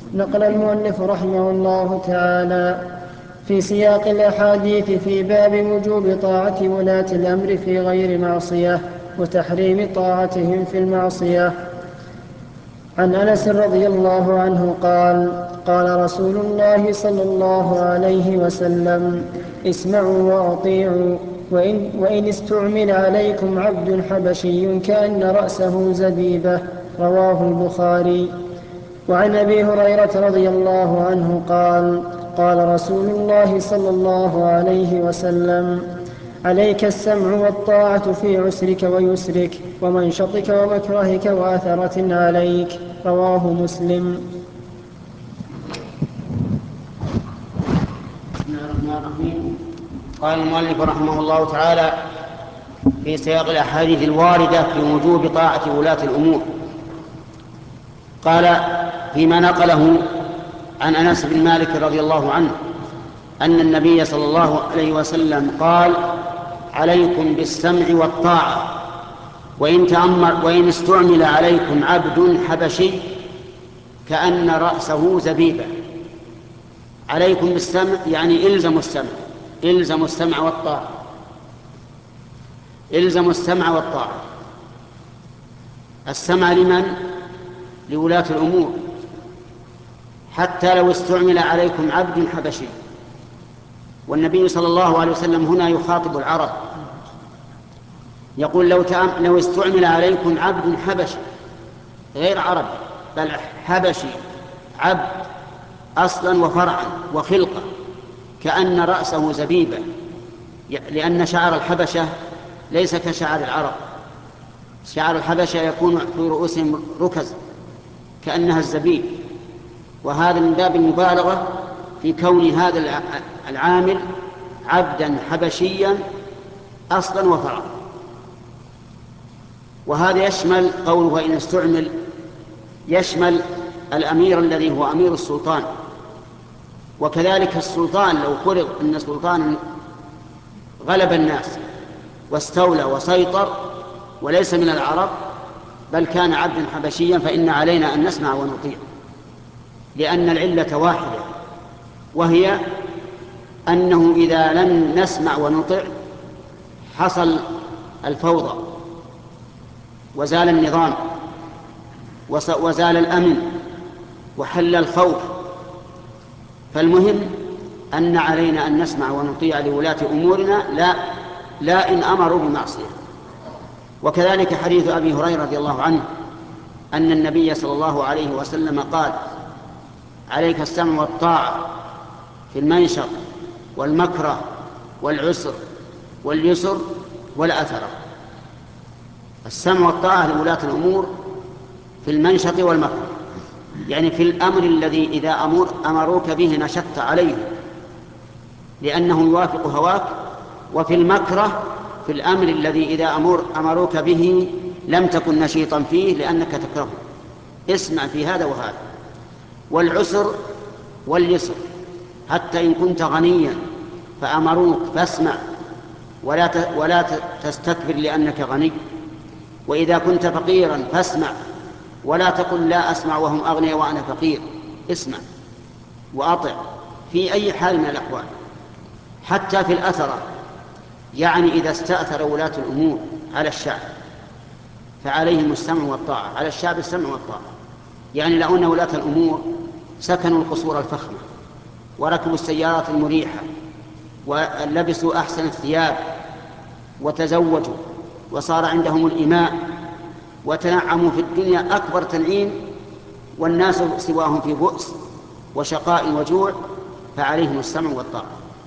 نقل المؤلف رحمه الله تعالى في سياق الأحاديث في باب وجوب طاعة ولاة الأمر في غير معصية وتحريم طاعتهم في المعصية. عن أنس رضي الله عنه قال قال رسول الله صلى الله عليه وسلم: اسمعوا وأطيعوا وإن استعمل عليكم عبد حبشي كأن رأسه زبيبة. رواه البخاري. وعن أبي هريرة رضي الله عنه قال قال رسول الله صلى الله عليه وسلم: عليك السمع والطاعة في عسرك ويسرك ومنشطك ومكرهك وأثرة عليك. رواه مسلم. بسم الله الرحمن الرحيم. قال المؤلف رحمه الله تعالى في سياق الأحاديث الواردة في وجوب طاعة ولاة الأمور، قال فيما نقله عن أنس بن مالك رضي الله عنه أن النبي صلى الله عليه وسلم قال: عليكم بالسمع والطاعة وإن استعمل عليكم عبد حبشي كأن رأسه زبيبة. عليكم بالسمع يعني إلزموا السمع والطاعة. إلزموا السمع والطاعة. السمع لمن؟ لولاة الأمور، حتى لو استعمل عليكم عبد حبشي. والنبي صلى الله عليه وسلم هنا يخاطب العرب، يقول لو استعمل عليكم عبد حبشي غير عربي بل حبشي، عبد أصلا وفرعا وخلقة، كأن رأسه زبيبة، لأن شعر الحبشة ليس كشعر العرب. شعر الحبشة يكون في رؤوسهم ركز كأنها الزبيب، وهذا من باب المبالغة في كون هذا العامل عبدا حبشيا أصلا وفرعا. وهذا يشمل قوله إن استعمل، يشمل الأمير الذي هو أمير السلطان. وكذلك السلطان لو فرض أن السلطان غلب الناس واستولى وسيطر وليس من العرب بل كان عبدا حبشيا، فإن علينا أن نسمع ونطيع، لأن العلة واحدة، وهي أنه إذا لم نسمع ونطع حصل الفوضى وزال النظام وزال الأمن وحل الخوف. فالمهم أن علينا أن نسمع ونطيع لولاة أمورنا، لا إن أمروا بمعصية. وكذلك حديث أبي هريرة رضي الله عنه أن النبي صلى الله عليه وسلم قال: عليك السمع والطاعة في المنشط والمكره والعسر واليسر والأثرة. السمع والطاعة لولاة الأمور في المنشط والمكره، يعني في الأمر الذي إذا أمروك به نشطت عليه لأنه يوافق هواك، وفي المكره في الأمر الذي إذا أمروك به لم تكن نشيطا فيه لأنك تكرهه. اسمع في هذا وهذا. والعسر واليسر، حتى إن كنت غنيا فأمروك فاسمع ولا تستكبر لأنك غني، وإذا كنت فقيرا فاسمع ولا تقل لا أسمع وهم أغنياء وأنا فقير. اسمع وأطع في أي حال من الأحوال. حتى في الأثرة، يعني إذا استأثر ولاة الأمور على الشعب فعليهم السمع والطاعة، على الشعب السمع والطاعة. يعني لو أن ولاة الأمور سكنوا القصور الفخمة وركبوا السيارات المريحة ولبسوا أحسن الثياب وتزوجوا وصار عندهم الإماء وتنعموا في الدنيا أكبر تنعيم والناس سواهم في بؤس وشقاء وجوع، فعليهم السمع والطاعة،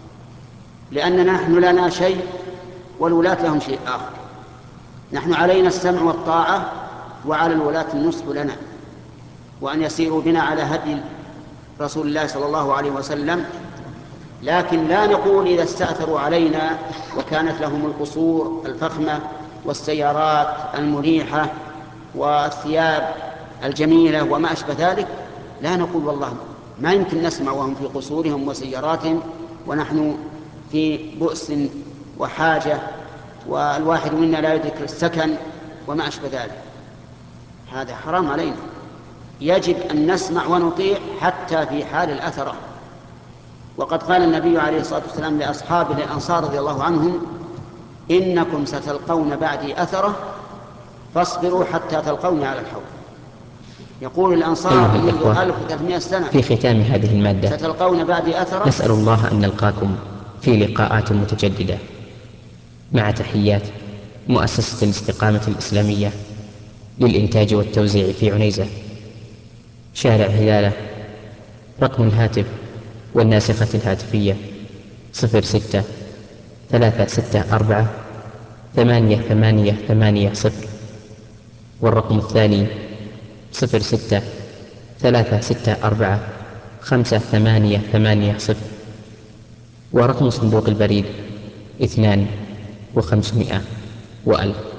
لأننا نحن لنا شيء والولاة لهم شيء آخر. نحن علينا السمع والطاعة، وعلى الولاة النصح لنا وأن يسيروا بنا على هدي رسول الله صلى الله عليه وسلم. لكن لا نقول إذا استأثروا علينا وكانت لهم القصور الفخمة والسيارات المريحة والثياب الجميلة وما أشبه ذلك، لا نقول والله ما يمكن نسمع وهم في قصورهم وسياراتهم ونحن في بؤس وحاجة والواحد منا لا يدرك السكن وما أشبه ذلك. هذا حرام علينا. يجب أن نسمع ونطيع حتى في حال الأثرة. وقد قال النبي عليه الصلاة والسلام لأصحاب الأنصار رضي الله عنهم: إنكم ستلقون بعدي أثرة فاصبروا حتى تلقوني على الحوض. يقول الأنصار منذ 1300 سنة في ختام هذه المادة ستلقون بعدي أثرة. نسأل الله أن نلقاكم في لقاءات متجددة، مع تحيات مؤسسة الاستقامة الإسلامية للإنتاج والتوزيع في عنيزة، شارع هلالة. رقم الهاتف والناسخة الهاتفية 06-364-8880، والرقم الثاني 06-364-5880، ورقم صندوق البريد 2500 و1000.